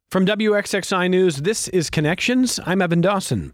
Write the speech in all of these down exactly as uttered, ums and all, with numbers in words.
From W X X I News, this is Connections. I'm Evan Dawson.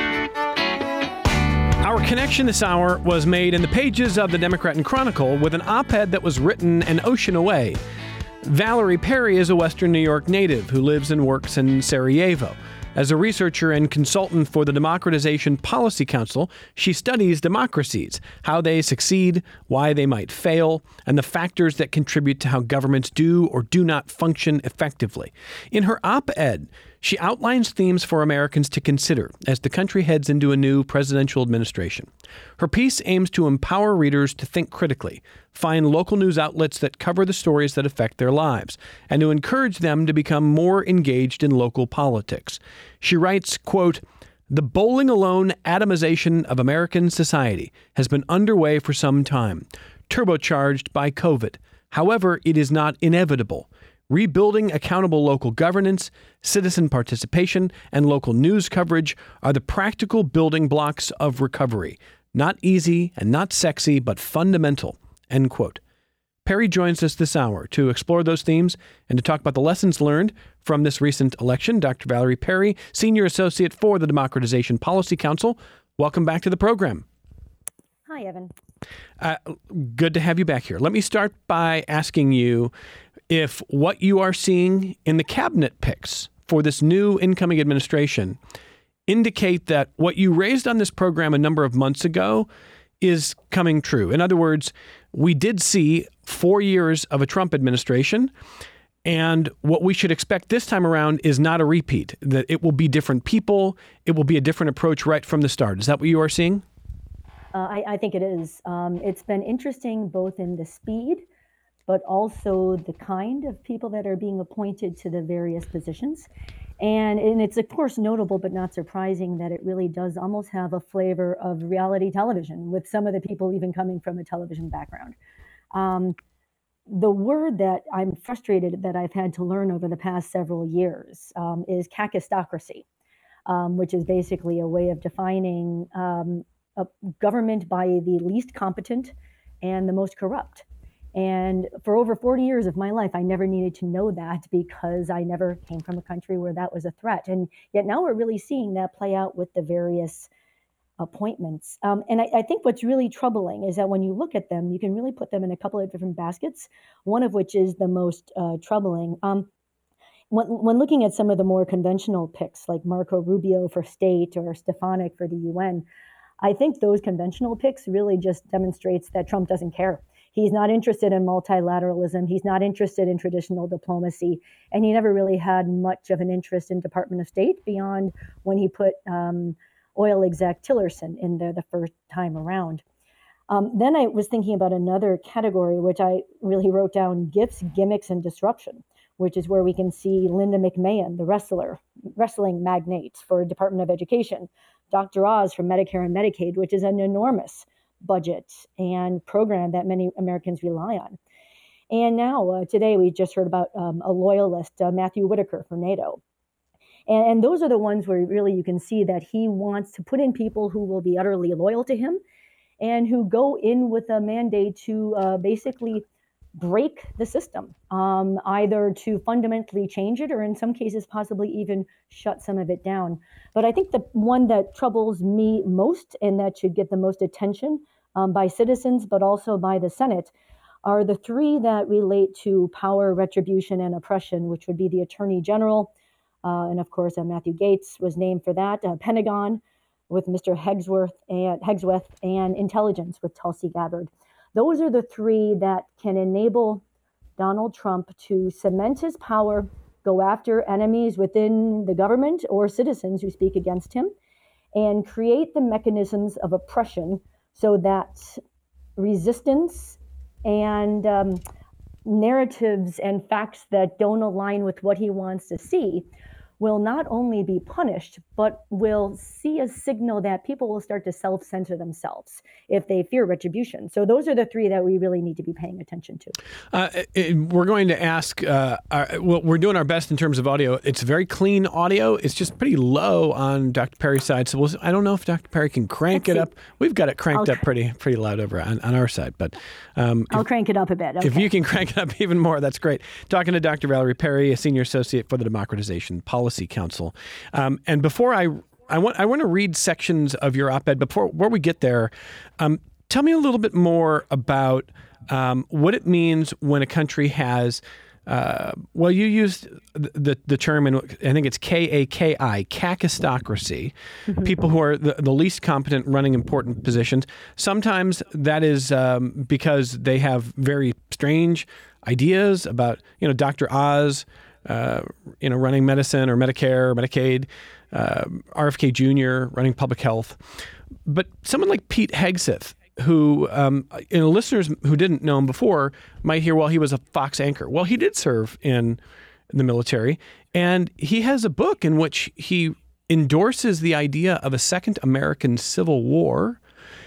Our connection this hour was made in the pages of the Democrat and Chronicle with an op-ed that was written an ocean away. Valerie Perry is a Western New York native who lives and works in Sarajevo. As a researcher and consultant for the Democratization Policy Council, she studies democracies, how they succeed, why they might fail, and the factors that contribute to how governments do or do not function effectively. In her op-ed, she outlines themes for Americans to consider as the country heads into a new presidential administration. Her piece aims to empower readers to think critically, find local news outlets that cover the stories that affect their lives, and to encourage them to become more engaged in local politics. She writes, quote, "The bowling alone atomization of American society has been underway for some time, turbocharged by COVID. However, it is not inevitable. Rebuilding accountable local governance, citizen participation, and local news coverage are the practical building blocks of recovery. Not easy and not sexy, but fundamental." End quote. Perry joins us this hour to explore those themes and to talk about the lessons learned from this recent election. Doctor Valerie Perry, Senior Associate for the Democratization Policy Council. Welcome back to the program. Hi, Evan. Uh, good to have you back here. Let me start by asking you if what you are seeing in the cabinet picks for this new incoming administration indicate that what you raised on this program a number of months ago is coming true. In other words, we did see four years of a Trump administration, and what we should expect this time around is not a repeat, that it will be different people, it will be a different approach right from the start. Is that what you are seeing? Uh, I, I think it is. Um, it's been interesting both in the speed, but also the kind of people that are being appointed to the various positions. And, and it's, of course, notable but not surprising that it really does almost have a flavor of reality television, with some of the people even coming from a television background. Um, the word that I'm frustrated that I've had to learn over the past several years um, is kakistocracy, um, which is basically a way of defining um, a government by the least competent and the most corrupt. And for over forty years of my life, I never needed to know that because I never came from a country where that was a threat. And yet now we're really seeing that play out with the various appointments. Um, and I, I think what's really troubling is that when you look at them, you can really put them in a couple of different baskets, one of which is the most uh, troubling. Um, when, when looking at some of the more conventional picks, like Marco Rubio for state or Stefanik for the U N, I think those conventional picks really just demonstrates that Trump doesn't care. He's not interested in multilateralism. He's not interested in traditional diplomacy. And he never really had much of an interest in Department of State beyond when he put um, oil exec Tillerson in there the first time around. Um, then I was thinking about another category, which I really wrote down: gifts, gimmicks, and disruption, which is where we can see Linda McMahon, the wrestler, wrestling magnate for Department of Education, Doctor Oz from Medicare and Medicaid, which is an enormous budget and program that many Americans rely on. And now, uh, today, we just heard about um, a loyalist, uh, Matthew Whitaker for NATO. And, and those are the ones where really you can see that he wants to put in people who will be utterly loyal to him and who go in with a mandate to uh, basically break the system, um, either to fundamentally change it or in some cases possibly even shut some of it down. But I think the one that troubles me most and that should get the most attention um, by citizens, but also by the Senate, are the three that relate to power, retribution, and oppression, which would be the Attorney General. Uh, and of course, uh, Matthew Gaetz was named for that, uh, Pentagon with Mister Hegsworth and Hegseth, and Intelligence with Tulsi Gabbard. Those are the three that can enable Donald Trump to cement his power, go after enemies within the government or citizens who speak against him, and create the mechanisms of oppression so that resistance and um, narratives and facts that don't align with what he wants to see will not only be punished, but will see a signal that people will start to self-censor themselves if they fear retribution. So those are the three that we really need to be paying attention to. Uh, it, we're going to ask, uh, our, well, we're doing our best in terms of audio. It's very clean audio. It's just pretty low on Doctor Perry's side. So we'll, I don't know if Doctor Perry can crank Let's it see. up. We've got it cranked I'll, up pretty pretty loud over on, on our side. But um, I'll if, crank it up a bit. Okay. If you can crank it up even more, that's great. Talking to Doctor Valerie Perry, a senior associate for the Democratization Policy Council. Um, and before I, I want, I want to read sections of your op-ed. Before, before we get there, um, tell me a little bit more about um, what it means when a country has. Uh, well, you used the the term, and I think it's K A K I, kakistocracy, mm-hmm. people who are the, the least competent running important positions. Sometimes that is um, because they have very strange ideas about, you know, Doctor Oz, uh, you know, running medicine or Medicare or Medicaid, uh, R F K Junior running public health. But someone like Pete Hegseth, who, um, you know, listeners who didn't know him before might hear, well, he was a Fox anchor. Well, he did serve in the military, and he has a book in which he endorses the idea of a second American Civil War.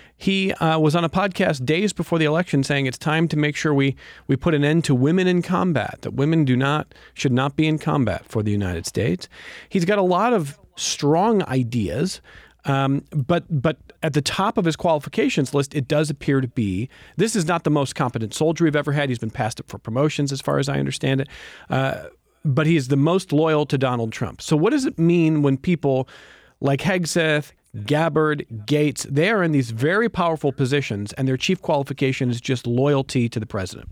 He uh, was on a podcast days before the election saying it's time to make sure we, we put an end to women in combat, that women do not should not be in combat for the United States. He's got a lot of strong ideas. Um, but but at the top of his qualifications list, it does appear to be, this is not the most competent soldier we've ever had. He's been passed up for promotions, as far as I understand it. Uh, but he is the most loyal to Donald Trump. So what does it mean when people like Hegseth, Gabbard, Gates, they are in these very powerful positions and their chief qualification is just loyalty to the president?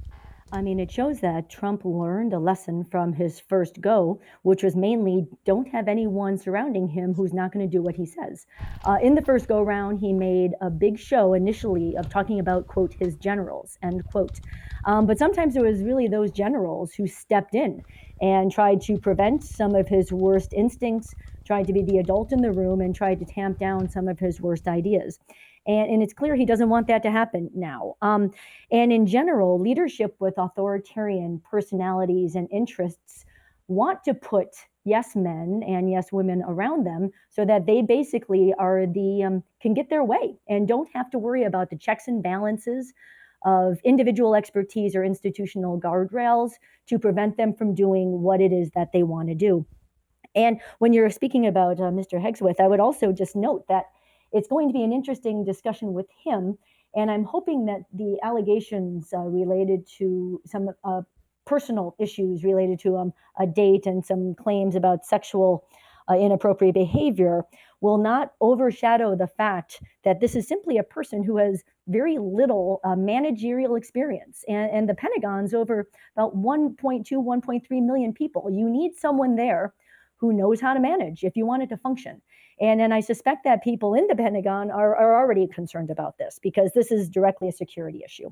I mean, it shows that Trump learned a lesson from his first go, which was mainly don't have anyone surrounding him who's not going to do what he says. Uh, in the first go round, he made a big show initially of talking about, quote, his generals, end quote. Um, but sometimes it was really those generals who stepped in and tried to prevent some of his worst instincts, tried to be the adult in the room, and tried to tamp down some of his worst ideas. And, and it's clear he doesn't want that to happen now. Um, and in general, leadership with authoritarian personalities and interests want to put yes men and yes women around them so that they basically are the um, can get their way and don't have to worry about the checks and balances of individual expertise or institutional guardrails to prevent them from doing what it is that they want to do. And when you're speaking about uh, Mister Hegseth, I would also just note that it's going to be an interesting discussion with him, and I'm hoping that the allegations uh, related to some uh, personal issues related to um, a date and some claims about sexual uh, inappropriate behavior will not overshadow the fact that this is simply a person who has very little uh, managerial experience. And, and the Pentagon's over about one point two, one point three million people. You need someone there who knows how to manage if you want it to function. And, and I suspect that people in the Pentagon are, are already concerned about this because this is directly a security issue.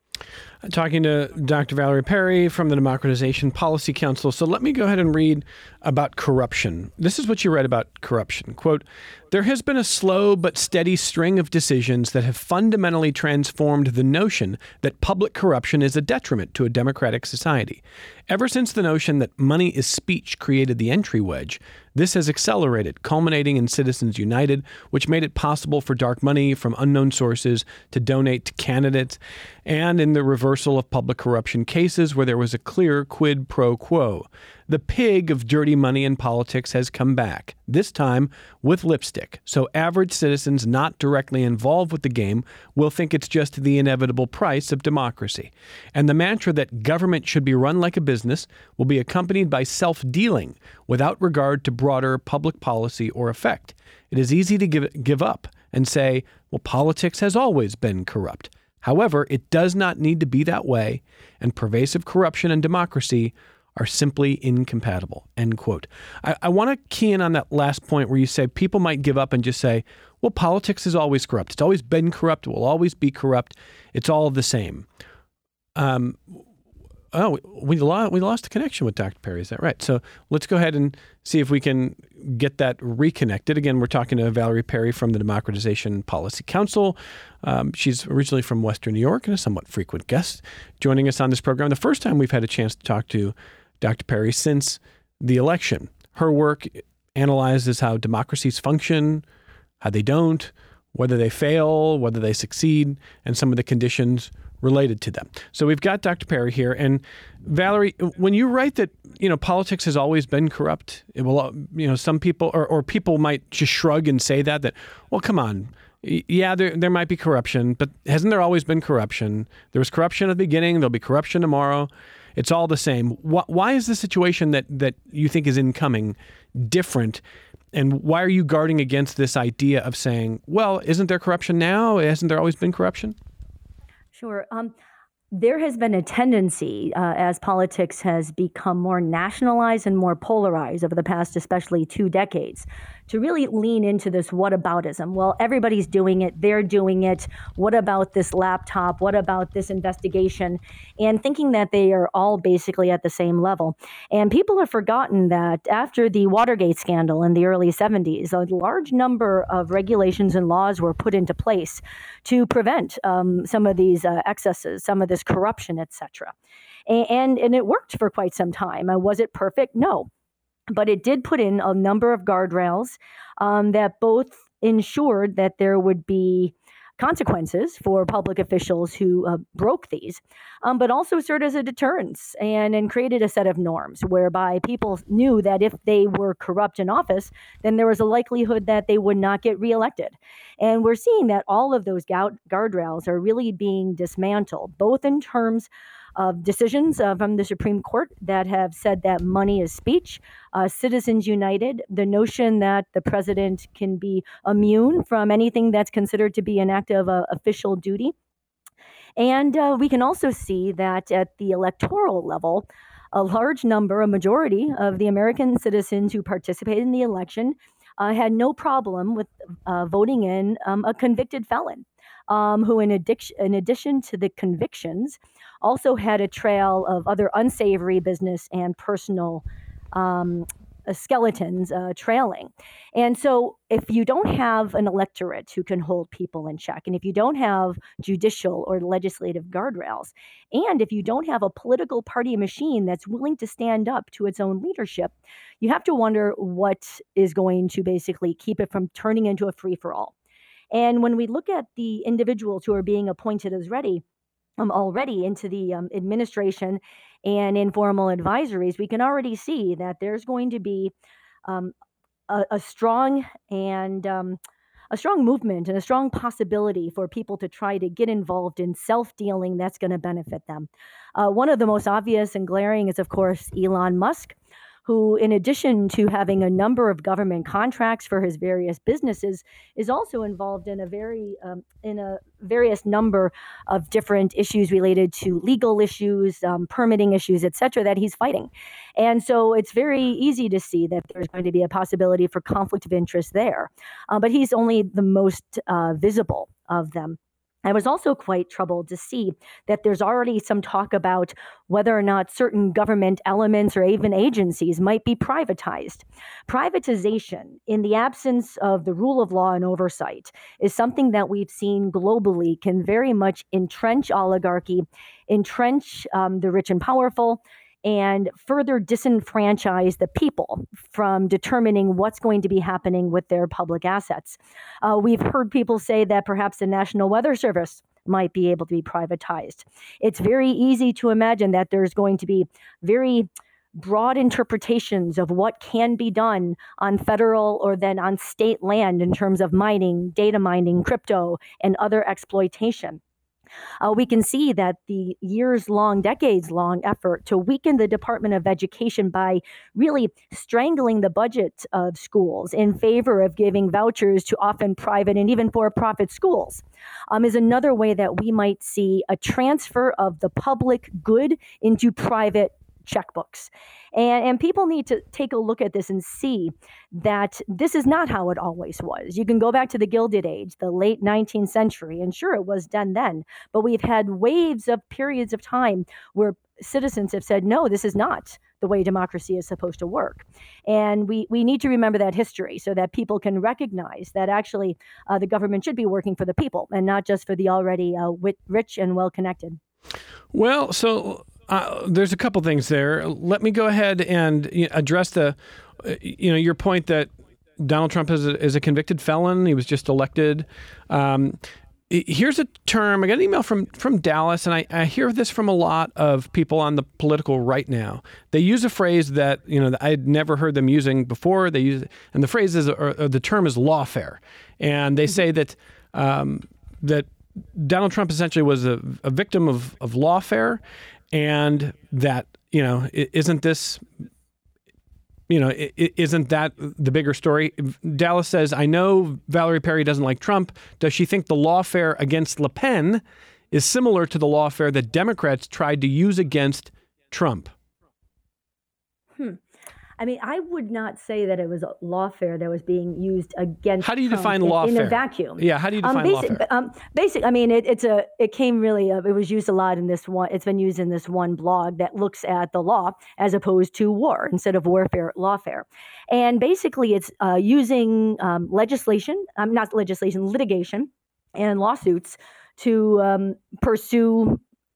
Talking to Doctor Valerie Perry from the Democratization Policy Council. So let me go ahead and read about corruption. This is what you read about corruption. Quote, there has been a slow but steady string of decisions that have fundamentally transformed the notion that public corruption is a detriment to a democratic society. Ever since the notion that money is speech created the entry wedge, this has accelerated, culminating in Citizens United, which made it possible for dark money from unknown sources to donate to candidates, and in the reversal of public corruption cases where there was a clear quid pro quo. The pig of dirty money in politics has come back, this time with lipstick, so average citizens not directly involved with the game will think it's just the inevitable price of democracy. And the mantra that government should be run like a business will be accompanied by self-dealing without regard to broader public policy or effect. It is easy to give, give up and say, well, politics has always been corrupt. However, it does not need to be that way, and pervasive corruption and democracy are simply incompatible, end quote. I, I want to key in on that last point where you say people might give up and just say, well, politics is always corrupt. It's always been corrupt. It will always be corrupt. It's all the same. Um, oh, we lost, we lost the connection with Doctor Perry. Is that right? So let's go ahead and see if we can get that reconnected. Again, we're talking to Valerie Perry from the Democratization Policy Council. Um, she's originally from Western New York and a somewhat frequent guest joining us on this program. The first time we've had a chance to talk to Doctor Perry since the election. Her work analyzes how democracies function, how they don't, whether they fail, whether they succeed, and some of the conditions related to them. So we've got Doctor Perry here. And Valerie, when you write that, you know, politics has always been corrupt, it will, you know, some people or, or people might just shrug and say that, that, well, come on. Yeah, there there might be corruption, but hasn't there always been corruption? There was corruption at the beginning. There'll be corruption tomorrow. It's all the same. Why, why is the situation that, that you think is incoming different? And why are you guarding against this idea of saying, well, isn't there corruption now? Hasn't there always been corruption? Sure. Um, there has been a tendency uh, as politics has become more nationalized and more polarized over the past, especially two decades, to really lean into this whataboutism. Well, everybody's doing it. They're doing it. What about this laptop? What about this investigation? And thinking that they are all basically at the same level. And people have forgotten that after the Watergate scandal in the early seventies, a large number of regulations and laws were put into place to prevent um, some of these uh, excesses, some of this corruption, et cetera. And, and, and it worked for quite some time. Uh, was it perfect? No. But it did put in a number of guardrails um, that both ensured that there would be consequences for public officials who uh, broke these, um, but also served as a deterrence and, and created a set of norms whereby people knew that if they were corrupt in office, then there was a likelihood that they would not get reelected. And we're seeing that all of those gu- guardrails are really being dismantled, both in terms of decisions uh, from the Supreme Court that have said that money is speech, uh, Citizens United, the notion that the president can be immune from anything that's considered to be an act of uh, official duty. And uh, we can also see that at the electoral level, a large number, a majority of the American citizens who participated in the election uh, had no problem with uh, voting in um, a convicted felon. Um, who, in addition, in addition to the convictions, also had a trail of other unsavory business and personal um, uh, skeletons uh, trailing. And so if you don't have an electorate who can hold people in check, and if you don't have judicial or legislative guardrails, and if you don't have a political party machine that's willing to stand up to its own leadership, you have to wonder what is going to basically keep it from turning into a free-for-all. And when we look at the individuals who are being appointed as ready, um, already into the um, administration and informal advisories, we can already see that there's going to be um, a, a strong and um, a strong movement and a strong possibility for people to try to get involved in self-dealing that's going to benefit them. Uh, one of the most obvious and glaring is, of course, Elon Musk, who, in addition to having a number of government contracts for his various businesses, is also involved in a very um, in a various number of different issues related to legal issues, um, permitting issues, et cetera, that he's fighting. And so it's very easy to see that there's going to be a possibility for conflict of interest there. Uh, but he's only the most uh, visible of them. I was also quite troubled to see that there's already some talk about whether or not certain government elements or even agencies might be privatized. Privatization, in the absence of the rule of law and oversight, is something that we've seen globally can very much entrench oligarchy, entrench um, the rich and powerful, and further disenfranchise the people from determining what's going to be happening with their public assets. Uh, we've heard people say that perhaps the National Weather Service might be able to be privatized. It's very easy to imagine that there's going to be very broad interpretations of what can be done on federal or then on state land in terms of mining, data mining, crypto, and other exploitation. Uh, we can see that the years-long, decades-long effort to weaken the Department of Education by really strangling the budget of schools in favor of giving vouchers to often private and even for-profit schools um, is another way that we might see a transfer of the public good into private checkbooks. And, and people need to take a look at this and see that this is not how it always was. You can go back to the Gilded Age, the late nineteenth century, and sure, it was done then. But we've had waves of periods of time where citizens have said, no, this is not the way democracy is supposed to work. And we, we need to remember that history so that people can recognize that actually uh, the government should be working for the people and not just for the already uh, wit- rich and well-connected. Well, so uh, there's a couple things there. Let me go ahead and you know, address the, uh, you know, your point that Donald Trump is a, is a convicted felon. He was just elected. Um, here's a term. I got an email from from Dallas, and I, I hear this from a lot of people on the political right now. They use a phrase that you know I had never heard them using before. They use, and the phrase is, or, or the term is lawfare, and they say that um, that Donald Trump essentially was a, a victim of of lawfare, and that you know isn't this. You know, isn't that the bigger story? Dallas says, I know Valerie Perry doesn't like Trump. Does she think the lawfare against Le Pen is similar to the lawfare that Democrats tried to use against Trump? Hmm. I mean, I would not say that it was lawfare that was being used against. How do you Trump define in, lawfare? In a vacuum. Yeah, how do you define um, basic, lawfare? Um, basic. I mean, it, it's a. It came really. Uh, it was used a lot in this one. It's been used in this one blog that looks at the law as opposed to war instead of warfare, lawfare, and basically it's uh, using um, legislation, um, not legislation, litigation, and lawsuits to um, pursue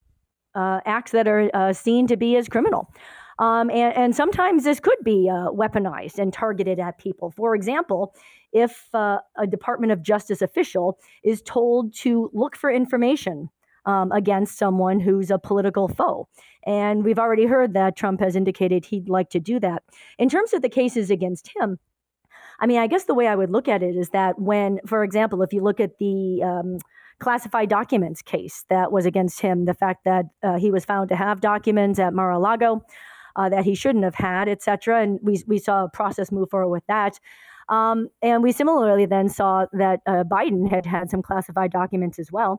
uh, acts that are uh, seen to be as criminal. Um, and, and sometimes this could be uh, weaponized and targeted at people. For example, if uh, a Department of Justice official is told to look for information um, against someone who's a political foe. And we've already heard that Trump has indicated he'd like to do that. In terms of the cases against him, I mean, I guess the way I would look at it is that when, for example, if you look at the um, classified documents case that was against him, the fact that uh, he was found to have documents at Mar-a-Lago, Uh, that he shouldn't have had, et cetera. And we we saw a process move forward with that. Um, and we similarly then saw that uh, Biden had had some classified documents as well.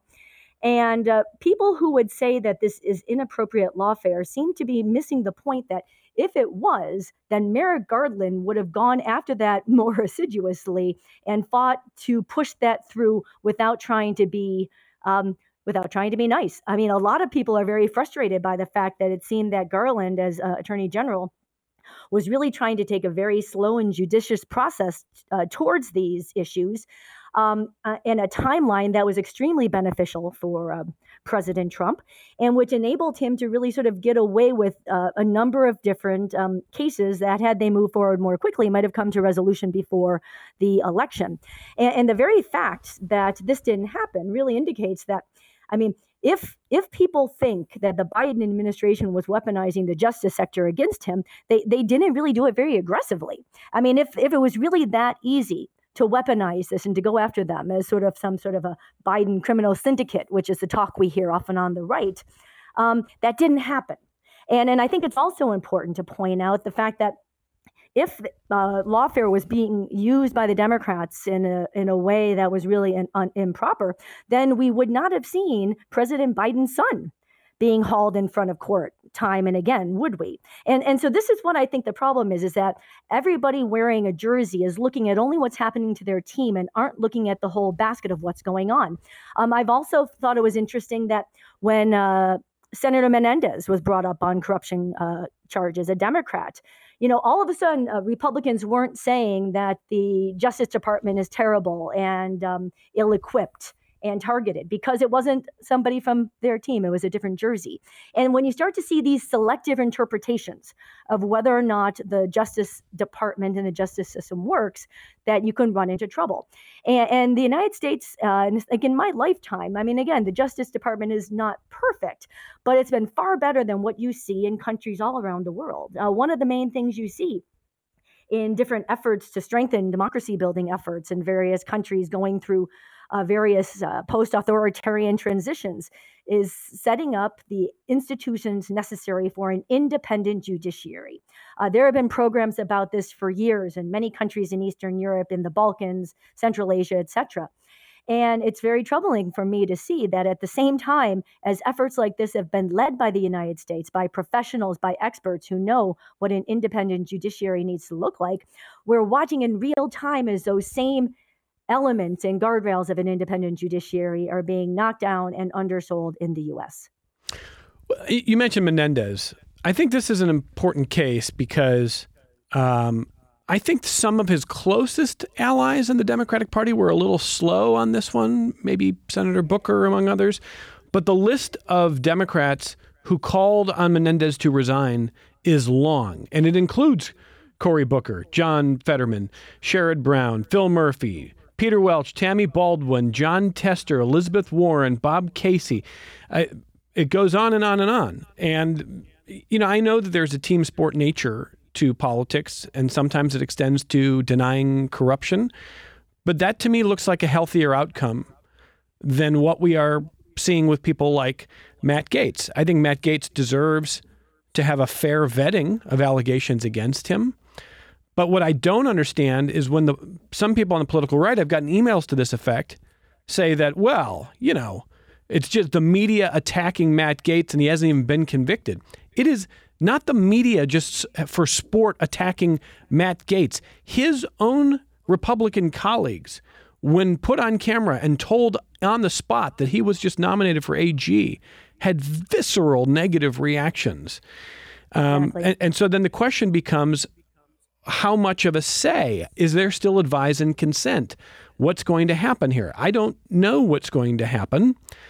And uh, people who would say that this is inappropriate lawfare seem to be missing the point that if it was, then Merrick Garland would have gone after that more assiduously and fought to push that through without trying to be um, without trying to be nice. I mean, a lot of people are very frustrated by the fact that it seemed that Garland, as uh, Attorney General, was really trying to take a very slow and judicious process uh, towards these issues um, uh, in a timeline that was extremely beneficial for uh, President Trump and which enabled him to really sort of get away with uh, a number of different um, cases that, had they moved forward more quickly, might have come to resolution before the election. And, and the very fact that this didn't happen really indicates that, I mean, if if people think that the Biden administration was weaponizing the justice sector against him, they, they didn't really do it very aggressively. I mean, if, if it was really that easy to weaponize this and to go after them as sort of some sort of a Biden criminal syndicate, which is the talk we hear often on the right, um, that didn't happen. And, and I think it's also important to point out the fact that if uh, lawfare was being used by the Democrats in a in a way that was really in, un, improper, then we would not have seen President Biden's son being hauled in front of court time and again, would we? And and so this is what I think the problem is, is that everybody wearing a jersey is looking at only what's happening to their team and aren't looking at the whole basket of what's going on. Um, I've also thought it was interesting that when uh, Senator Menendez was brought up on corruption uh, charges, a Democrat, you know, all of a sudden, uh, Republicans weren't saying that the Justice Department is terrible and um, ill-equipped and targeted because it wasn't somebody from their team. It was a different jersey. And when you start to see these selective interpretations of whether or not the Justice Department and the justice system works, that you can run into trouble. And, and the United States, uh, like in my lifetime, I mean, again, the Justice Department is not perfect, but it's been far better than what you see in countries all around the world. Uh, one of the main things you see in different efforts to strengthen democracy building efforts in various countries going through uh, various uh, post-authoritarian transitions is setting up the institutions necessary for an independent judiciary. Uh, there have been programs about this for years in many countries in Eastern Europe, in the Balkans, Central Asia, et cetera. And it's very troubling for me to see that at the same time as efforts like this have been led by the United States, by professionals, by experts who know what an independent judiciary needs to look like, we're watching in real time as those same elements and guardrails of an independent judiciary are being knocked down and undersold in the U S. You mentioned Menendez. I think this is an important case because um, I think some of his closest allies in the Democratic Party were a little slow on this one, maybe Senator Booker among others. But the list of Democrats who called on Menendez to resign is long, and it includes Cory Booker, John Fetterman, Sherrod Brown, Phil Murphy, Peter Welch, Tammy Baldwin, John Tester, Elizabeth Warren, Bob Casey. Uh, it goes on and on and on. And, you know, I know that there's a team sport nature to politics, and sometimes it extends to denying corruption. But that to me looks like a healthier outcome than what we are seeing with people like Matt Gaetz. I think Matt Gaetz deserves to have a fair vetting of allegations against him. But what I don't understand is when the some people on the political right, I've gotten emails to this effect, say that, well, you know, it's just the media attacking Matt Gaetz and he hasn't even been convicted. It is not the media just for sport attacking Matt Gaetz. His own Republican colleagues, when put on camera and told on the spot that he was just nominated for A G, had visceral negative reactions. Um, Exactly. and, and so then the question becomes, how much of a say? Is there still advise and consent? What's going to happen here? I don't know what's going to happen,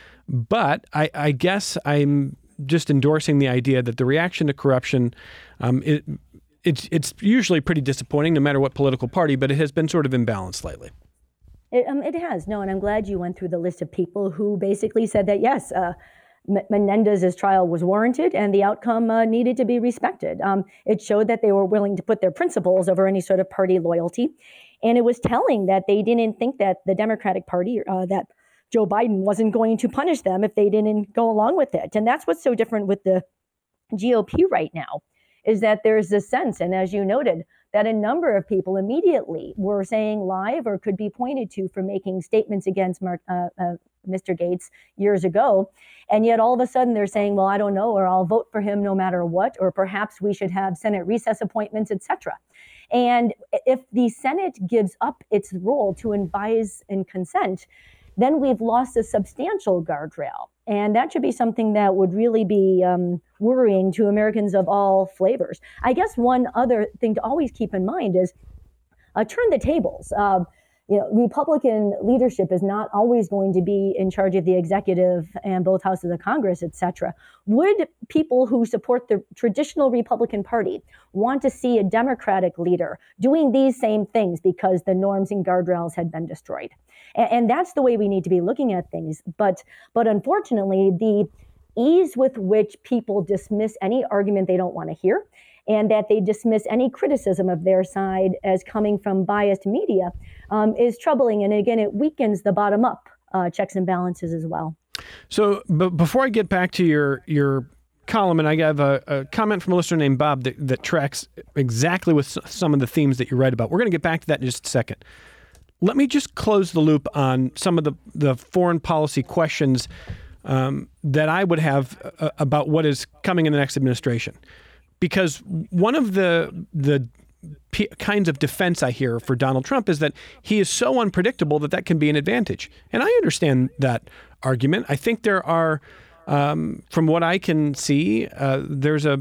but I, I guess I'm just endorsing the idea that the reaction to corruption, um, it, it's it's usually pretty disappointing no matter what political party, but it has been sort of imbalanced lately. It, um, it has. No, and I'm glad you went through the list of people who basically said that, yes, uh, M- Menendez's trial was warranted and the outcome uh, needed to be respected. Um, it showed that they were willing to put their principles over any sort of party loyalty. And it was telling that they didn't think that the Democratic Party, uh, that Joe Biden wasn't going to punish them if they didn't go along with it. And that's what's so different with the G O P right now, is that there's this sense, and as you noted, that a number of people immediately were saying live or could be pointed to for making statements against Mark, uh, uh, Mister Gaetz years ago. And yet all of a sudden they're saying, well, I don't know, or I'll vote for him no matter what, or perhaps we should have Senate recess appointments, et cetera. And if the Senate gives up its role to advise and consent, then we've lost a substantial guardrail. And that should be something that would really be um, worrying to Americans of all flavors. I guess one other thing to always keep in mind is uh, turn the tables. Uh, you know, Republican leadership is not always going to be in charge of the executive and both houses of Congress, et cetera. Would people who support the traditional Republican Party want to see a Democratic leader doing these same things because the norms and guardrails had been destroyed? And, and that's the way we need to be looking at things. But, but unfortunately, the ease with which people dismiss any argument they don't want to hear, and that they dismiss any criticism of their side as coming from biased media um, is troubling. And again, it weakens the bottom-up uh, checks and balances as well. So but before I get back to your your column, and I have a, a comment from a listener named Bob that, that tracks exactly with some of the themes that you write about. We're going to get back to that in just a second. Let me just close the loop on some of the, the foreign policy questions um, that I would have uh, about what is coming in the next administration. Because one of the the p- kinds of defense I hear for Donald Trump is that he is so unpredictable that that can be an advantage. And I understand that argument. I think there are, um, from what I can see, uh, there's a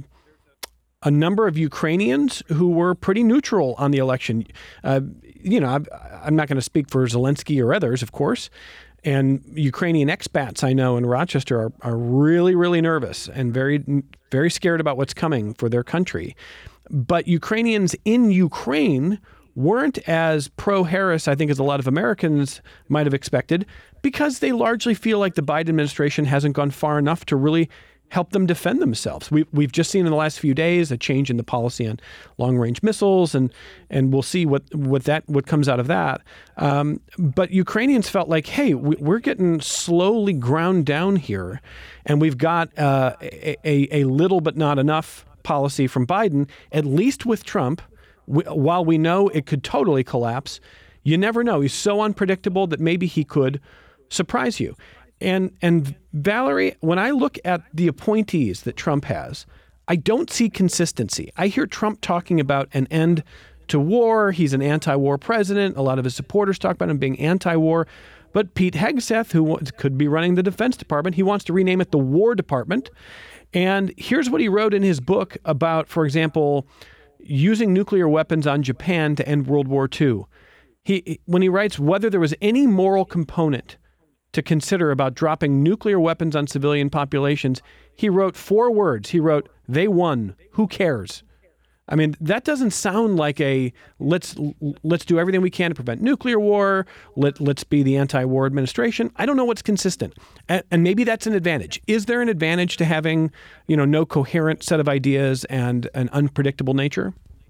a number of Ukrainians who were pretty neutral on the election. Uh, you know, I'm, I'm not going to speak for Zelensky or others, of course. And Ukrainian expats I know in Rochester are, are really, really nervous and very, very scared about what's coming for their country. But Ukrainians in Ukraine weren't as pro-Harris, I think, as a lot of Americans might have expected, because they largely feel like the Biden administration hasn't gone far enough to really help them defend themselves. We, we've just seen in the last few days a change in the policy on long-range missiles, and and we'll see what what that what comes out of that. Um, but Ukrainians felt like, hey, we, we're getting slowly ground down here, and we've got uh, a, a, a little but not enough policy from Biden, at least with Trump. We, while we know it could totally collapse, you never know. He's so unpredictable that maybe he could surprise you. And and Valerie, when I look at the appointees that Trump has, I don't see consistency. I hear Trump talking about an end to war. He's an anti-war president. A lot of his supporters talk about him being anti-war. But Pete Hegseth, who could be running the Defense Department, he wants to rename it the War Department. And here's what he wrote in his book about, for example, using nuclear weapons on Japan to end World War Two. He, when he writes whether there was any moral component to consider about dropping nuclear weapons on civilian populations, he wrote four words. He wrote, "They won. Who cares?" I mean, that doesn't sound like a let's let's do everything we can to prevent nuclear war. Let let's be the anti-war administration. I don't know what's consistent, and, and maybe that's an advantage. Is there an advantage to having, you know, no coherent set of ideas and an unpredictable nature?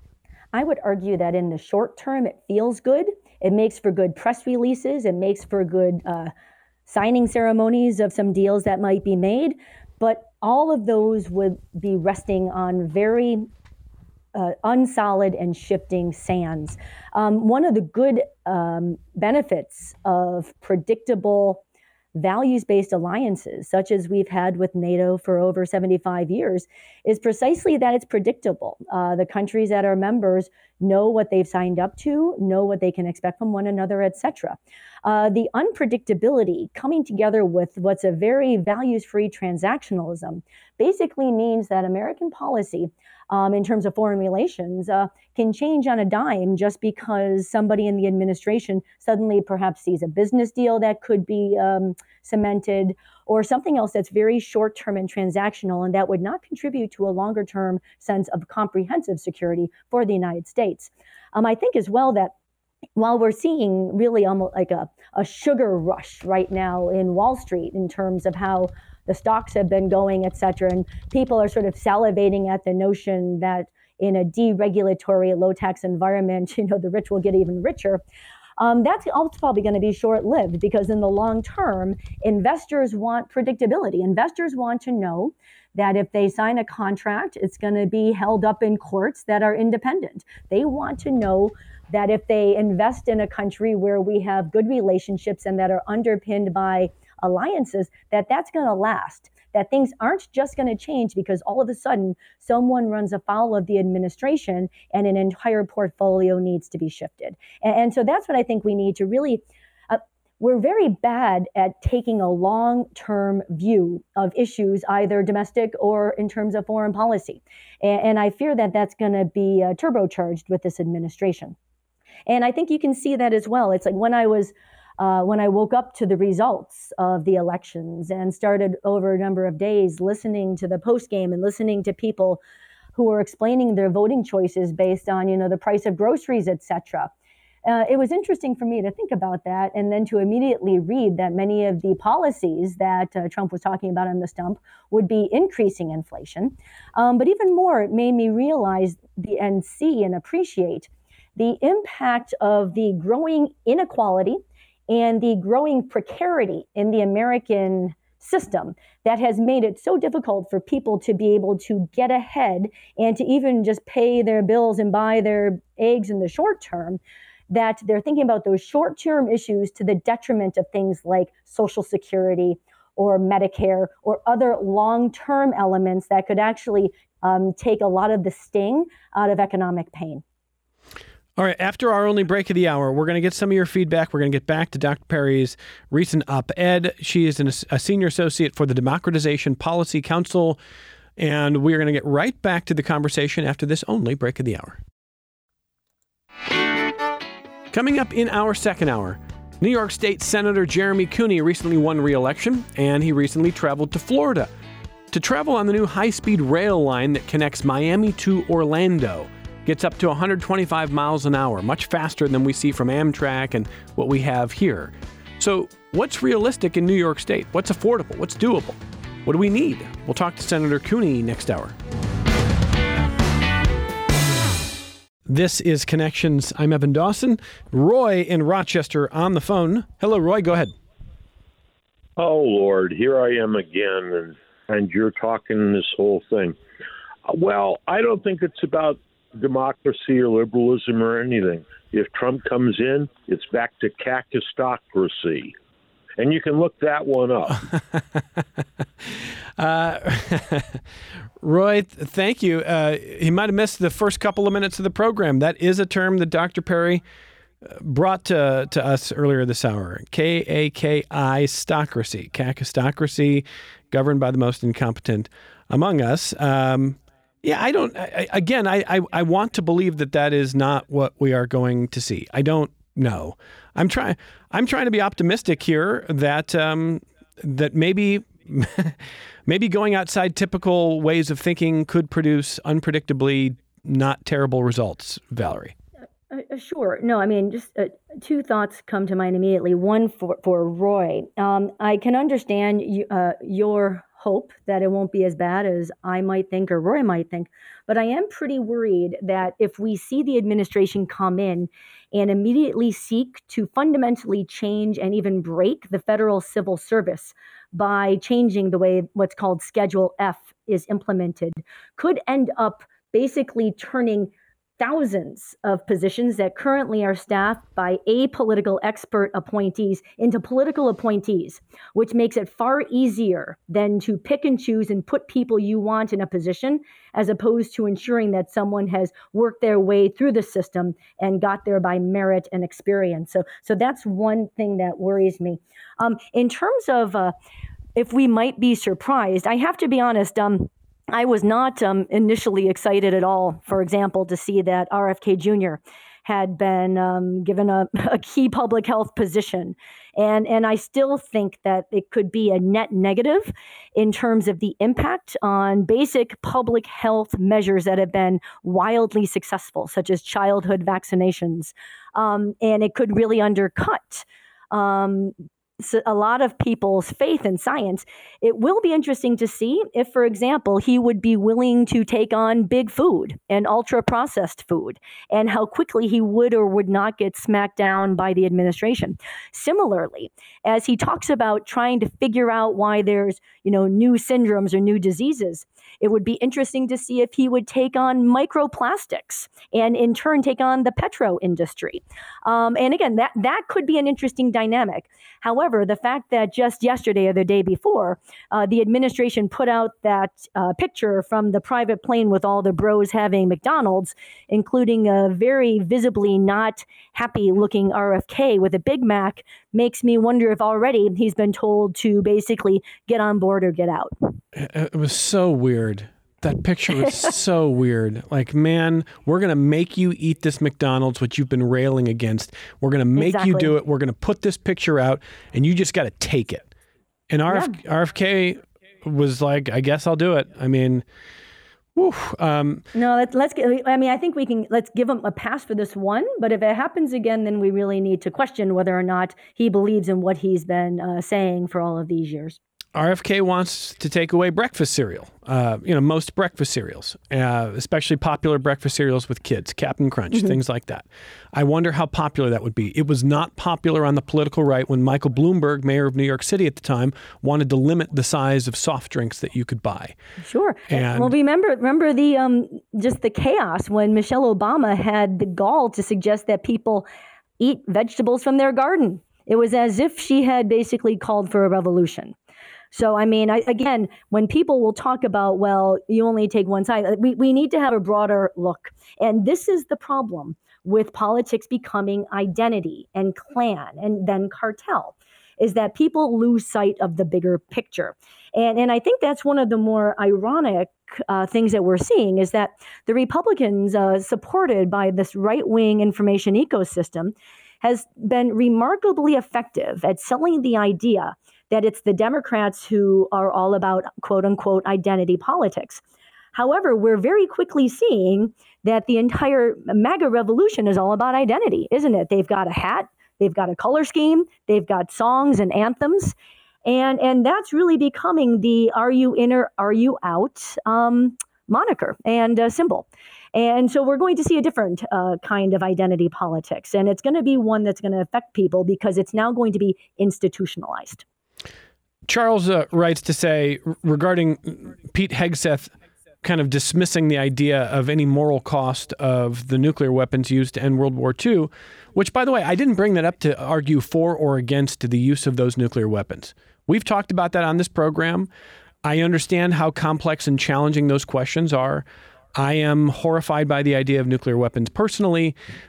I would argue that in the short term, it feels good. It makes for good press releases. It makes for good uh, signing ceremonies of some deals that might be made. But all of those would be resting on very Uh, unsolid and shifting sands. Um, one of the good um, benefits of predictable values-based alliances, such as we've had with NATO for over seventy-five years, is precisely that it's predictable. Uh, the countries that are members know what they've signed up to, know what they can expect from one another, et cetera. Uh, the unpredictability coming together with what's a very values-free transactionalism basically means that American policy Um, in terms of foreign relations, uh, can change on a dime just because somebody in the administration suddenly perhaps sees a business deal that could be um, cemented, or something else that's very short-term and transactional and that would not contribute to a longer-term sense of comprehensive security for the United States. Um, I think as well that while we're seeing really almost like a, a sugar rush right now in Wall Street in terms of how the stocks have been going, et cetera, and people are sort of salivating at the notion that in a deregulatory, low-tax environment, you know, the rich will get even richer. Um, that's also probably going to be short-lived because in the long term, investors want predictability. Investors want to know that if they sign a contract, it's going to be held up in courts that are independent. They want to know that if they invest in a country where we have good relationships and that are underpinned by alliances, that that's going to last, that things aren't just going to change because all of a sudden someone runs afoul of the administration and an entire portfolio needs to be shifted. And, and so that's what I think we need to really, uh, we're very bad at taking a long-term view of issues, either domestic or in terms of foreign policy. And, and I fear that that's going to be uh, turbocharged with this administration. And I think you can see that as well. It's like when I was Uh, when I woke up to the results of the elections and started over a number of days listening to the postgame and listening to people who were explaining their voting choices based on, you know, the price of groceries, et cetera. Uh, it was interesting for me to think about that and then to immediately read that many of the policies that uh, Trump was talking about on the stump would be increasing inflation. Um, but even more, it made me realize the, and see and appreciate the impact of the growing inequality and the growing precarity in the American system that has made it so difficult for people to be able to get ahead and to even just pay their bills and buy their eggs in the short term, that they're thinking about those short-term issues to the detriment of things like Social Security or Medicare or other long-term elements that could actually um, take a lot of the sting out of economic pain. All right, after our only break of the hour, we're going to get some of your feedback. We're going to get back to Doctor Perry's recent op-ed. She is an, a senior associate for the Democratization Policy Council, and we're going to get right back to the conversation after this only break of the hour. Coming up in our second hour, New York State Senator Jeremy Cooney recently won re-election, and he recently traveled to Florida to travel on the new high-speed rail line that connects Miami to Orlando. Gets up to one hundred twenty-five miles an hour, much faster than we see from Amtrak and what we have here. So what's realistic in New York State? What's affordable? What's doable? What do we need? We'll talk to Senator Cooney next hour. This is Connections. I'm Evan Dawson. Roy in Rochester on the phone. Hello, Roy. Go ahead. Oh, Lord. Here I am again, and, and you're talking this whole thing. Well, I don't think it's about democracy or liberalism or anything. If Trump comes in, it's back to cacistocracy. And you can look that one up. uh, Roy, thank you. Uh, he might have missed the first couple of minutes of the program. That is a term that Doctor Perry brought to, to us earlier this hour. K A K I stocracy. Cacistocracy, governed by the most incompetent among us. Um, Yeah, I don't, I, again, I, I, I want to believe that that is not what we are going to see. I don't no. I'm trying. I'm trying to be optimistic here that um, that maybe maybe going outside typical ways of thinking could produce unpredictably not terrible results. Valerie. Uh, sure. No, I mean, just uh, two thoughts come to mind immediately. One for, for Roy. Um, I can understand you, uh, your hope that it won't be as bad as I might think or Roy might think, but I am pretty worried that if we see the administration come in and immediately seek to fundamentally change and even break the federal civil service by changing the way what's called Schedule F is implemented, could end up basically turning thousands of positions that currently are staffed by apolitical expert appointees into political appointees, which makes it far easier than to pick and choose and put people you want in a position, as opposed to ensuring that someone has worked their way through the system and got there by merit and experience. So, so that's one thing that worries me. Um, in terms of uh, if we might be surprised, I have to be honest, um, I was not um, initially excited at all, for example, to see that R F K Junior had been um, given a, a key public health position. And, and I still think that it could be a net negative in terms of the impact on basic public health measures that have been wildly successful, such as childhood vaccinations. Um, and it could really undercut um, a lot of people's faith in science. It will be interesting to see if, for example, he would be willing to take on big food and ultra-processed food, and how quickly he would or would not get smacked down by the administration. Similarly, as he talks about trying to figure out why there's, you know, new syndromes or new diseases, it would be interesting to see if he would take on microplastics and in turn take on the petro industry. Um, and again, that, that could be an interesting dynamic. However, the fact that just yesterday or the day before, uh, the administration put out that uh, picture from the private plane with all the bros having McDonald's, including a very visibly not happy looking R F K with a Big Mac, makes me wonder if already he's been told to basically get on board or get out. It was so weird. That picture was so weird. Like, man, we're going to make you eat this McDonald's, which you've been railing against. We're going to make exactly. you do it. We're going to put this picture out, and you just got to take it. And R F- yeah. R F K was like, I guess I'll do it. I mean, whew, um, no, let's, let's get, I mean, I think we can, let's give him a pass for this one. But if it happens again, then we really need to question whether or not he believes in what he's been uh, saying for all of these years. R F K wants to take away breakfast cereal, uh, you know, most breakfast cereals, uh, especially popular breakfast cereals with kids, Captain Crunch, mm-hmm. things like that. I wonder how popular that would be. It was not popular on the political right when Michael Bloomberg, mayor of New York City at the time, wanted to limit the size of soft drinks that you could buy. Sure. And well, remember, remember the um, just the chaos when Michelle Obama had the gall to suggest that people eat vegetables from their garden. It was as if she had basically called for a revolution. So, I mean, I, again, when people will talk about, well, you only take one side, we, we need to have a broader look. And this is the problem with politics becoming identity and clan and then cartel, is that people lose sight of the bigger picture. And, and I think that's one of the more ironic uh, things that we're seeing is that the Republicans, uh, supported by this right-wing information ecosystem, has been remarkably effective at selling the idea that it's the Democrats who are all about, quote unquote, identity politics. However, we're very quickly seeing that the entire MAGA revolution is all about identity, isn't it? They've got a hat, they've got a color scheme, they've got songs and anthems. And, and that's really becoming the are you in or are you out um, moniker and uh, symbol. And so we're going to see a different uh, kind of identity politics. And it's going to be one that's going to affect people because it's now going to be institutionalized. Charles uh, writes to say regarding Pete Hegseth kind of dismissing the idea of any moral cost of the nuclear weapons used to end World War Two, which, by the way, I didn't bring that up to argue for or against the use of those nuclear weapons. We've talked about that on this program. I understand how complex and challenging those questions are. I am horrified by the idea of nuclear weapons personally.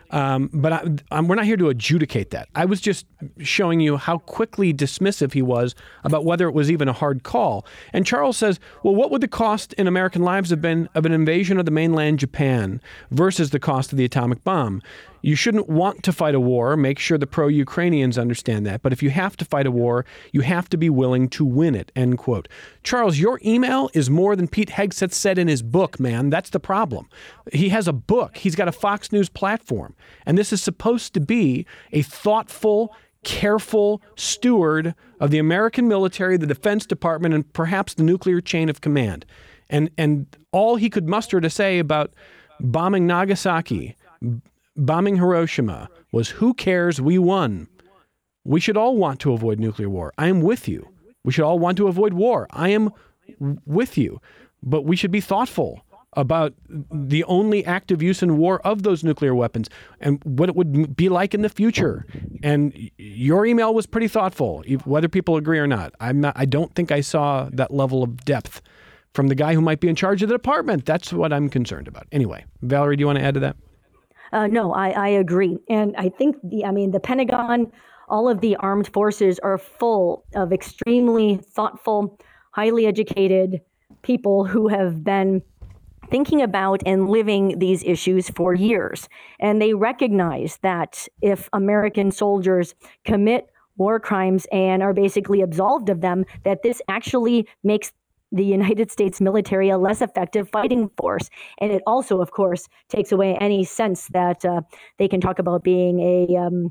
Um, but I, I'm, we're not here to adjudicate that. I was just showing you how quickly dismissive he was about whether it was even a hard call. And Charles says, well, what would the cost in American lives have been of an invasion of the mainland Japan versus the cost of the atomic bomb? You shouldn't want to fight a war. Make sure the pro-Ukrainians understand that. But if you have to fight a war, you have to be willing to win it, end quote. Charles, your email is more than Pete Hegseth said in his book, man. That's the problem. He has a book. He's got a Fox News platform. And this is supposed to be a thoughtful, careful steward of the American military, the Defense Department, and perhaps the nuclear chain of command. And, and all he could muster to say about bombing Nagasaki, bombing Hiroshima, was, who cares? We won. We should all want to avoid nuclear war. I am with you. We should all want to avoid war. I am with you. But we should be thoughtful about the only active use in war of those nuclear weapons and what it would be like in the future. And your email was pretty thoughtful, whether people agree or not. I'm not, I don't think I saw that level of depth from the guy who might be in charge of the department. That's what I'm concerned about. Anyway, Valerie, do you want to add to that? Uh, no, I, I agree. And I think the, I mean, the Pentagon, all of the armed forces are full of extremely thoughtful, highly educated people who have been thinking about and living these issues for years. And they recognize that if American soldiers commit war crimes and are basically absolved of them, that this actually makes the United States military a less effective fighting force. And it also, of course, takes away any sense that uh, they can talk about being a, um,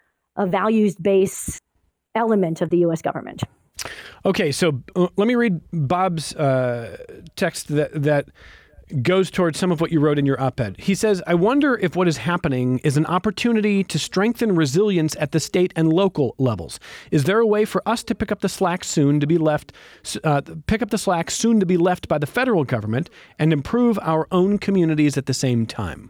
a values-based element of the U S government. Okay, so uh, let me read Bob's uh, text that that goes towards some of what you wrote in your op-ed. He says, I wonder if what is happening is an opportunity to strengthen resilience at the state and local levels. Is there a way for us to pick up the slack soon to be left, uh, pick up the slack soon to be left by the federal government and improve our own communities at the same time?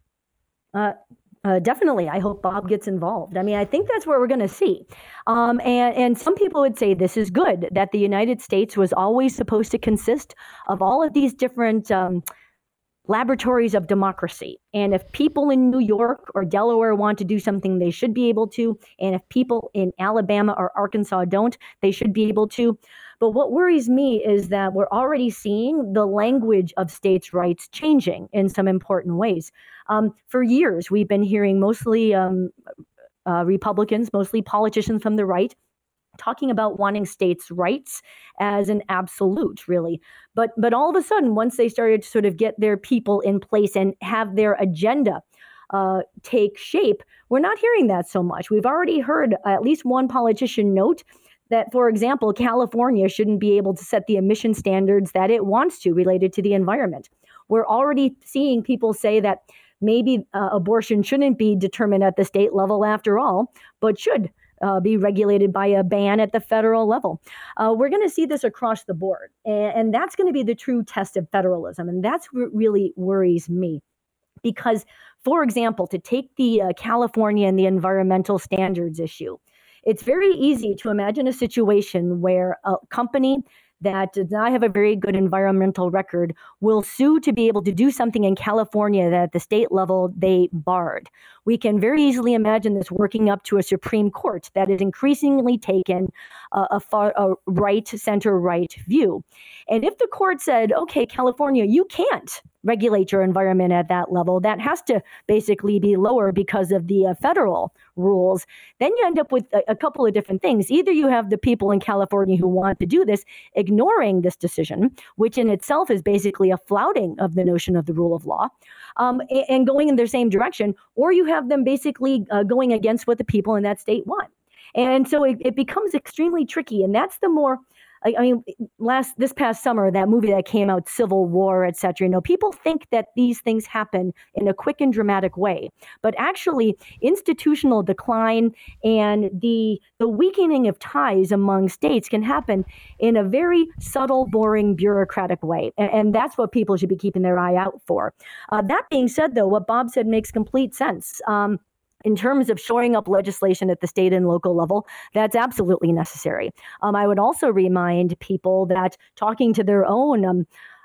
Uh, uh, definitely. I hope Bob gets involved. I mean, I think that's what we're going to see. Um, and, and some people would say this is good, that the United States was always supposed to consist of all of these different um, laboratories of democracy. And if people in New York or Delaware want to do something, they should be able to. And if people in Alabama or Arkansas don't, they should be able to. But what worries me is that we're already seeing the language of states' rights changing in some important ways. Um, for years, we've been hearing mostly um, uh, Republicans, mostly politicians from the right, talking about wanting states' rights as an absolute, really. But but all of a sudden, once they started to sort of get their people in place and have their agenda uh, take shape, we're not hearing that so much. We've already heard at least one politician note that, for example, California shouldn't be able to set the emission standards that it wants to related to the environment. We're already seeing people say that maybe uh, abortion shouldn't be determined at the state level after all, but should uh, be regulated by a ban at the federal level. Uh, we're going to see this across the board, and, and that's going to be the true test of federalism, and that's what really worries me. Because, for example, to take the uh, California and the environmental standards issue, it's very easy to imagine a situation where a company that does not have a very good environmental record will sue to be able to do something in California that at the state level they barred. We can very easily imagine this working up to a Supreme Court that is increasingly taken uh, a, far, a right, center-right view. And if the court said, okay, California, you can't regulate your environment at that level, that has to basically be lower because of the uh, federal rules, then you end up with a, a couple of different things. Either you have the people in California who want to do this ignoring this decision, which in itself is basically a flouting of the notion of the rule of law, um, and, and going in their same direction, or you have them basically uh, going against what the people in that state want. And so it, it becomes extremely tricky. And that's the more, I, I mean, last this past summer, that movie that came out, Civil War, et cetera, you know, people think that these things happen in a quick and dramatic way. But actually, institutional decline and the, the weakening of ties among states can happen in a very subtle, boring, bureaucratic way. And, and that's what people should be keeping their eye out for. Uh, that being said, though, what Bob said makes complete sense. Um, In terms of shoring up legislation at the state and local level, that's absolutely necessary. Um, I would also remind people that talking to their own um,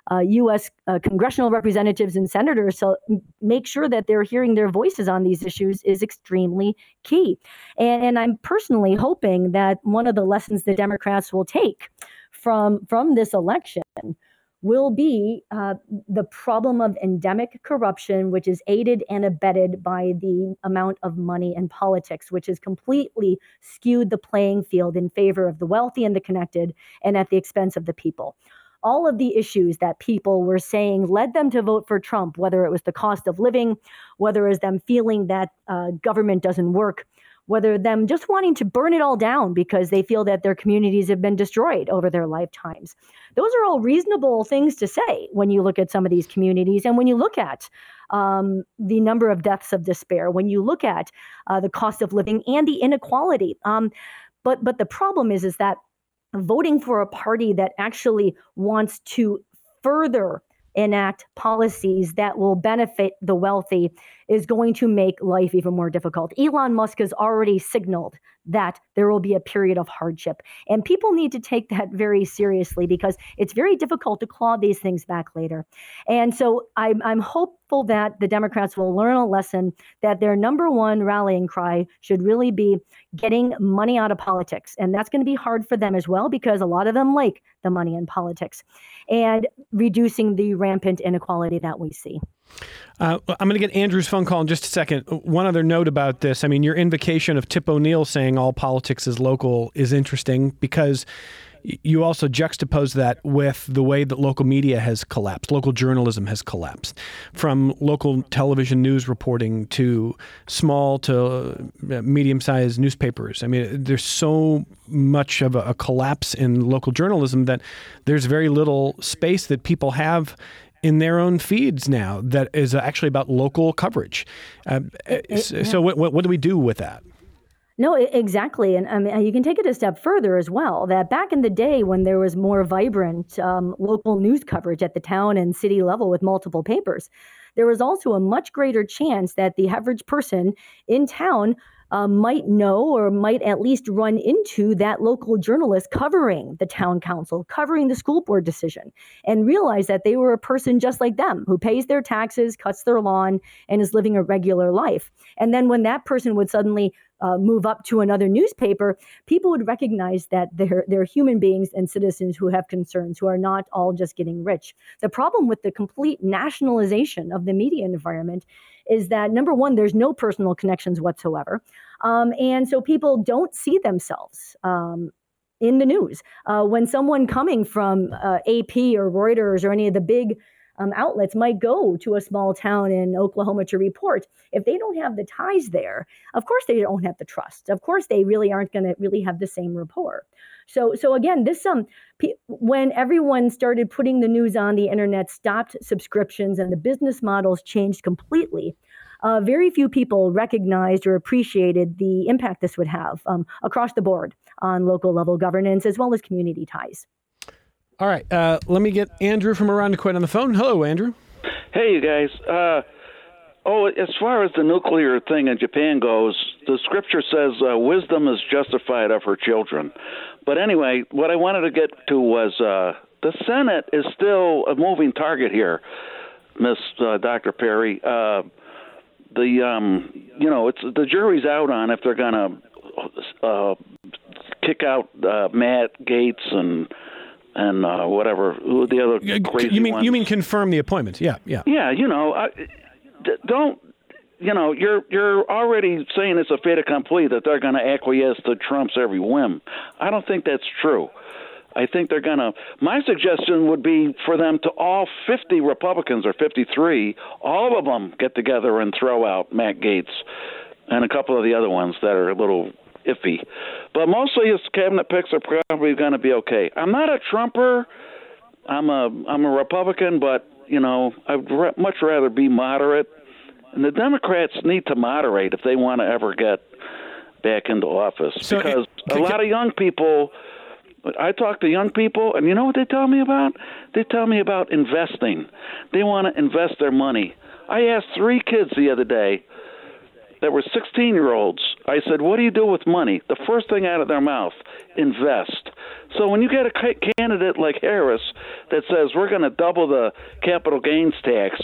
uh, U S uh, congressional representatives and senators to make sure that they're hearing their voices on these issues is extremely key. And, and I'm personally hoping that one of the lessons the Democrats will take from, from this election will be uh, the problem of endemic corruption, which is aided and abetted by the amount of money in politics, which has completely skewed the playing field in favor of the wealthy and the connected and at the expense of the people. All of the issues that people were saying led them to vote for Trump, whether it was the cost of living, whether it was them feeling that uh, government doesn't work, whether them just wanting to burn it all down because they feel that their communities have been destroyed over their lifetimes. Those are all reasonable things to say when you look at some of these communities and when you look at um, the number of deaths of despair, when you look at uh, the cost of living and the inequality. Um, but but the problem is, is that voting for a party that actually wants to further enact policies that will benefit the wealthy is going to make life even more difficult. Elon Musk has already signaled that there will be a period of hardship. And people need to take that very seriously because it's very difficult to claw these things back later. And so I'm, I'm hopeful that the Democrats will learn a lesson that their number one rallying cry should really be getting money out of politics. And that's going to be hard for them as well because a lot of them like the money in politics and reducing the rampant inequality that we see. Uh, I'm going to get Andrew's phone call in just a second. One other note about this. I mean, your invocation of Tip O'Neill saying all politics is local is interesting because you also juxtapose that with the way that local media has collapsed. Local journalism has collapsed. From local television news reporting to small to medium-sized newspapers. I mean, there's so much of a, a collapse in local journalism that there's very little space that people have in their own feeds now that is actually about local coverage. Uh, it, it, so yeah. what, what do we do with that? No, exactly. And I mean, you can take it a step further as well, that back in the day when there was more vibrant um, local news coverage at the town and city level with multiple papers, there was also a much greater chance that the average person in town Uh, might know or might at least run into that local journalist covering the town council, covering the school board decision, and realize that they were a person just like them who pays their taxes, cuts their lawn, and is living a regular life. And then when that person would suddenly uh, move up to another newspaper, people would recognize that they're, they're human beings and citizens who have concerns, who are not all just getting rich. The problem with the complete nationalization of the media environment is that, number one, there's no personal connections whatsoever. Um, and so people don't see themselves um, in the news. Uh, when someone coming from uh, A P or Reuters or any of the big um, outlets might go to a small town in Oklahoma to report, if they don't have the ties there, of course they don't have the trust. Of course they really aren't going to really have the same rapport. So, so again, this um, p- when everyone started putting the news on the internet, stopped subscriptions, and the business models changed completely, uh, very few people recognized or appreciated the impact this would have um, across the board on local level governance as well as community ties. All right, uh, let me get Andrew from Irondequoit on the phone. Hello, Andrew. Hey, you guys. Uh, oh, as far as the nuclear thing in Japan goes, the scripture says uh, wisdom is justified of her children. But anyway, what I wanted to get to was uh, the Senate is still a moving target here, Miss uh, Doctor Perry. Uh, the um, you know, it's the jury's out on if they're going to uh, kick out uh, Matt Gaetz and and uh, whatever the other crazy you mean ones. You mean confirm the appointment? Yeah, yeah. Yeah, you know, I, don't. You know, you're you're already saying it's a fait accompli that they're going to acquiesce to Trump's every whim. I don't think that's true. I think they're going to – my suggestion would be for them to all fifty Republicans or fifty-three, all of them get together and throw out Matt Gaetz and a couple of the other ones that are a little iffy. But mostly his cabinet picks are probably going to be okay. I'm not a Trumper. I'm a I'm a Republican, but, you know, I'd re- much rather be moderate. And the Democrats need to moderate if they want to ever get back into office. So because it, a lot of young people, I talk to young people, and you know what they tell me about? They tell me about investing. They want to invest their money. I asked three kids the other day that were sixteen-year-olds. I said, what do you do with money? The first thing out of their mouth, invest. So when you get a ca- candidate like Harris that says we're going to double the capital gains tax,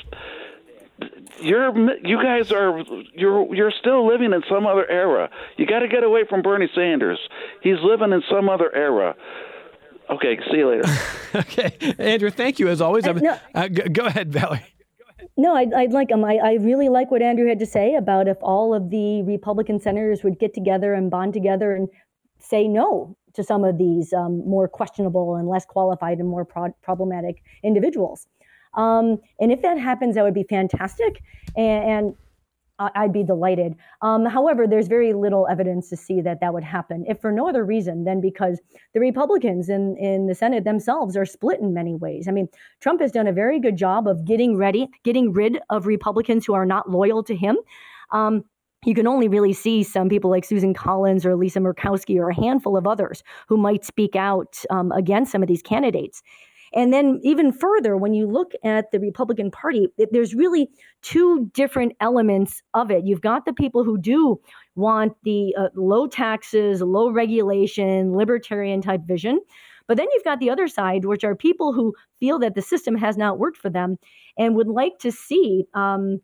you're you guys are you're you're still living in some other era. You got to get away from Bernie Sanders. He's living in some other era. Okay, see you later. Okay, Andrew, thank you as always. Uh, no. uh, go, go ahead, Valerie. No, I'd, I'd like um, I, I really like what Andrew had to say about if all of the Republican senators would get together and bond together and say no to some of these um, more questionable and less qualified and more pro- problematic individuals. Um, and if that happens, that would be fantastic. And, and I'd be delighted. Um, however, there's very little evidence to see that that would happen, if for no other reason than because the Republicans in, in the Senate themselves are split in many ways. I mean, Trump has done a very good job of getting ready, getting rid of Republicans who are not loyal to him. Um, you can only really see some people like Susan Collins or Lisa Murkowski or a handful of others who might speak out um, against some of these candidates. And then even further, when you look at the Republican Party, it, there's really two different elements of it. You've got the people who do want the uh, low taxes, low regulation, libertarian type vision. But then you've got the other side, which are people who feel that the system has not worked for them and would like to see um,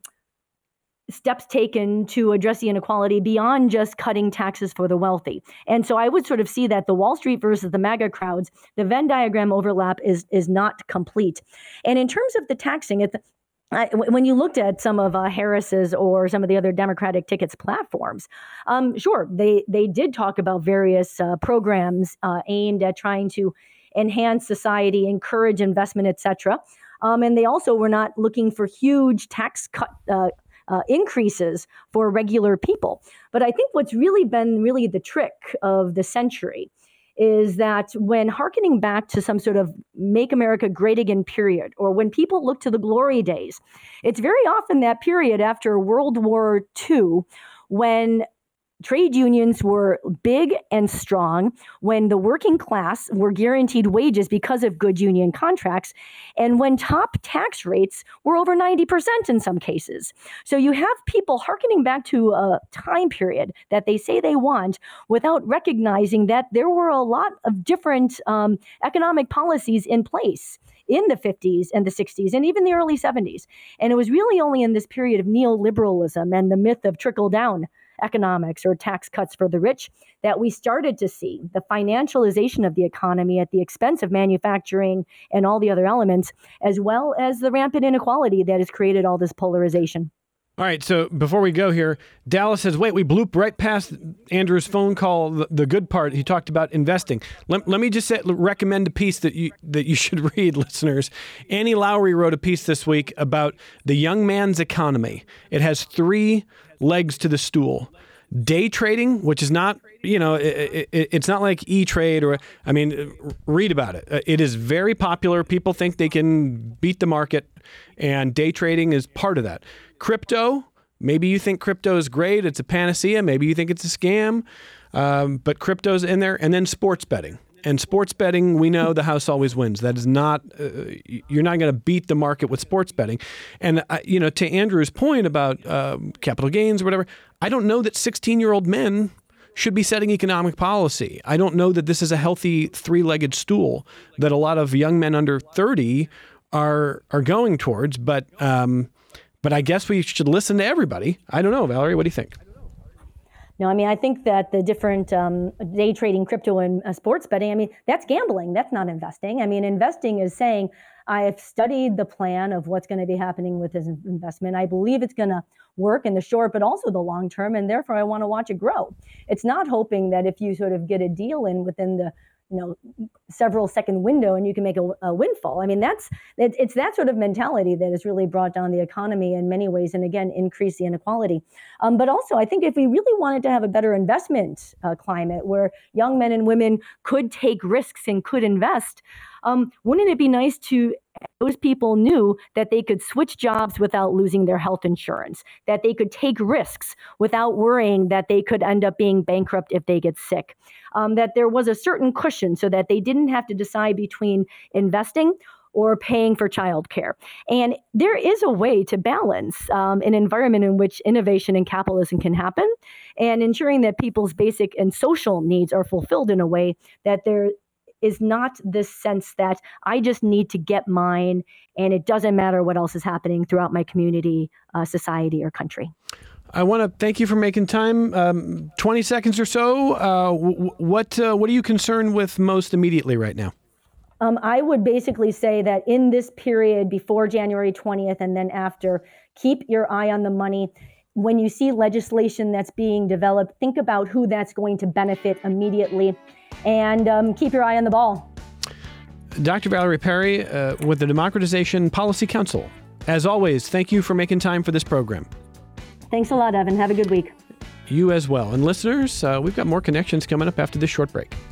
steps taken to address the inequality beyond just cutting taxes for the wealthy. And so I would sort of see that the Wall Street versus the MAGA crowds, the Venn diagram overlap is is not complete. And in terms of the taxing, it, I, when you looked at some of uh, Harris's or some of the other Democratic tickets platforms, um, sure, they, they did talk about various uh, programs uh, aimed at trying to enhance society, encourage investment, et cetera. Um, and they also were not looking for huge tax cut uh, Uh, increases for regular people. But I think what's really been really the trick of the century is that when hearkening back to some sort of Make America Great Again period, or when people look to the glory days, it's very often that period after World War Two when trade unions were big and strong, when the working class were guaranteed wages because of good union contracts, and when top tax rates were over ninety percent in some cases. So you have people hearkening back to a time period that they say they want without recognizing that there were a lot of different um, economic policies in place in the fifties and the sixties and even the early seventies. And it was really only in this period of neoliberalism and the myth of trickle-down economics or tax cuts for the rich that we started to see the financialization of the economy at the expense of manufacturing and all the other elements, as well as the rampant inequality that has created all this polarization. All right, so before we go here, Dallas says, wait, we blooped right past Andrew's phone call, the, the good part. He talked about investing. Let, let me just say, recommend a piece that you that you should read, listeners. Annie Lowrey wrote a piece this week about the young man's economy. It has three legs to the stool. Day trading, which is not, you know, it, it, it's not like E-Trade or, I mean, read about it. It is very popular. People think they can beat the market, and day trading is part of that. Crypto, maybe you think crypto is great. It's a panacea. Maybe you think it's a scam, um, but crypto's in there. And then sports betting. And sports betting, we know the house always wins. That is not, uh, you're not going to beat the market with sports betting. And, uh, you know, to Andrew's point about uh, capital gains or whatever, I don't know that sixteen-year-old men should be setting economic policy. I don't know that this is a healthy three-legged stool that a lot of young men under thirty are are going towards. But, um, but I guess we should listen to everybody. I don't know, Valerie, what do you think? No, I mean, I think that the different um, day trading, crypto, and uh, sports betting, I mean, that's gambling. That's not investing. I mean, investing is saying, I have studied the plan of what's going to be happening with this investment. I believe it's going to work in the short, but also the long term, and therefore I want to watch it grow. It's not hoping that if you sort of get a deal in within the you know, several second window and you can make a, a windfall. I mean, that's it, it's that sort of mentality that has really brought down the economy in many ways, and again, increased the inequality. Um, but also, I think if we really wanted to have a better investment uh, climate where young men and women could take risks and could invest, um, wouldn't it be nice to those people knew that they could switch jobs without losing their health insurance, that they could take risks without worrying that they could end up being bankrupt if they get sick, um, that there was a certain cushion so that they didn't have to decide between investing or paying for childcare. And there is a way to balance um, an environment in which innovation and capitalism can happen, and ensuring that people's basic and social needs are fulfilled in a way that there is not this sense that I just need to get mine and it doesn't matter what else is happening throughout my community, uh, society, or country. I want to thank you for making time. Um, twenty seconds or so. Uh, w- what uh, what are you concerned with most immediately right now? Um, I would basically say that in this period before January twentieth and then after, keep your eye on the money. When you see legislation that's being developed, think about who that's going to benefit immediately, and um, keep your eye on the ball. Doctor Valerie Perry uh, with the Democratization Policy Council. As always, thank you for making time for this program. Thanks a lot, Evan. Have a good week. You as well. And listeners, uh, we've got more connections coming up after this short break.